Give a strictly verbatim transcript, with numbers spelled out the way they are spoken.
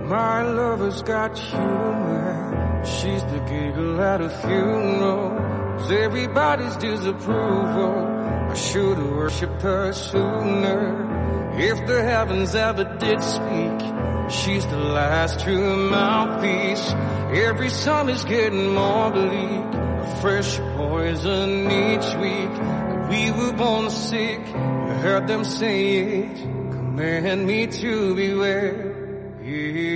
My lover's got humor. She's the giggle at a funeral. Cause everybody's disapproval. I should've worshipped her sooner. If the heavens ever did speak, she's the last true mouthpiece. Every summer's getting more bleak. A fresh poison each week. We were born sick. You heard them say it. Command me to beware. Yeah.